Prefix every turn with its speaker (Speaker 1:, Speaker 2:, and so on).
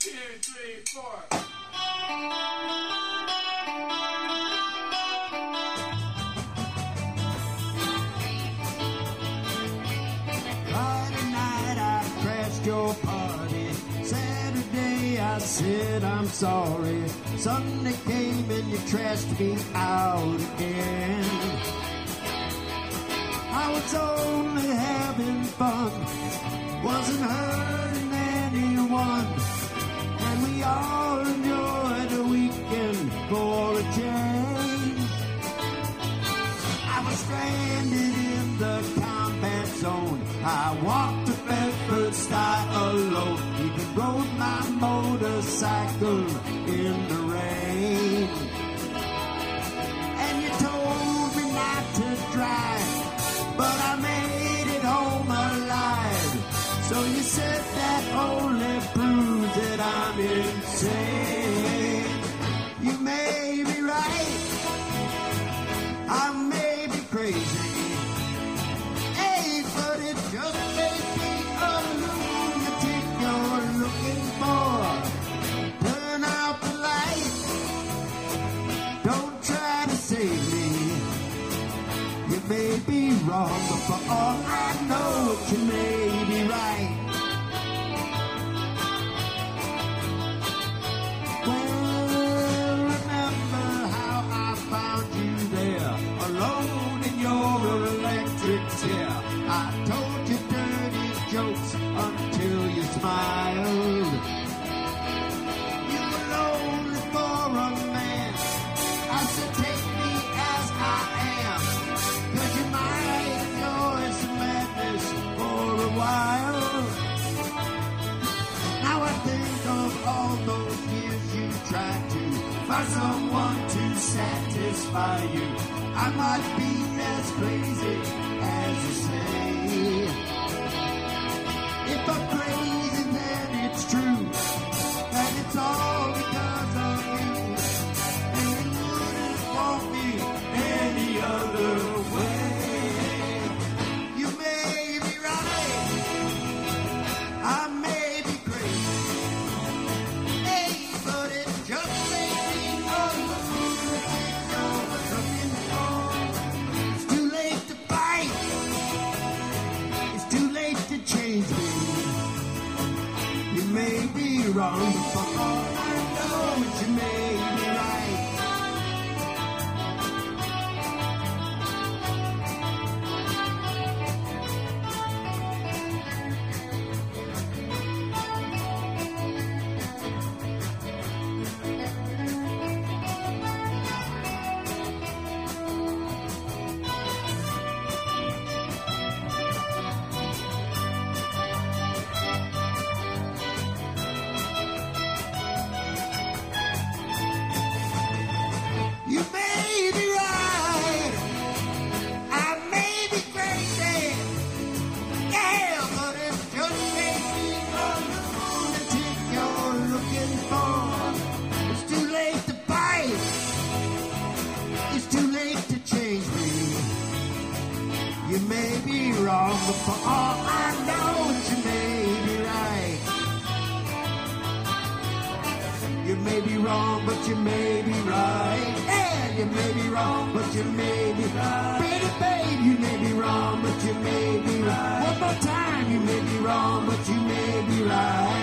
Speaker 1: Friday night I crashed your party. Saturday I said I'm sorry. Sunday came and you trashed me out again. I was only having fun, wasn't hurting anyone, and we all enjoyed a weekend for a change. I was stranded in the combat zone. I walked to Bedford style alone, even rode my motorcycle in the rain. And you told me not to drive, but I made it home alive. So you said that only proves that I'm insane. You may be right, I may be crazy. Hey, but it just may be a lunatic you're looking for. Turn out the light, don't try to save me. You may be wrong, but for all I know, you may be right. Well, remember how I found you there, alone in your electric chair. I told you dirty jokes until you smiled. You were lonely for a man. I said, take me as I am, 'cause you might enjoy some madness for a while. Now I think of all those years you tried to find someone to satisfy you. I might be as crazy as you say. If I'm crazy, then it's true, and it's all because of you. And you wouldn't want me any other way. You may be right, I may be crazy. Hey, but it just may be a lunatic you're looking for. It's too late to fight, it's too late to change me. You may be wrong, but for all I know, you may be right. You may be right, I may be crazy. Yeah, but it just may be a lunatic you're looking for. It's too late to fight, it's too late to change me. You may be wrong, but for all I know, you may be right. You may be wrong, but you may be right. Yeah, you may be wrong, but you may be right. Pretty babe, you may be wrong, but you may be right. One more time, you may be wrong, but you may be right.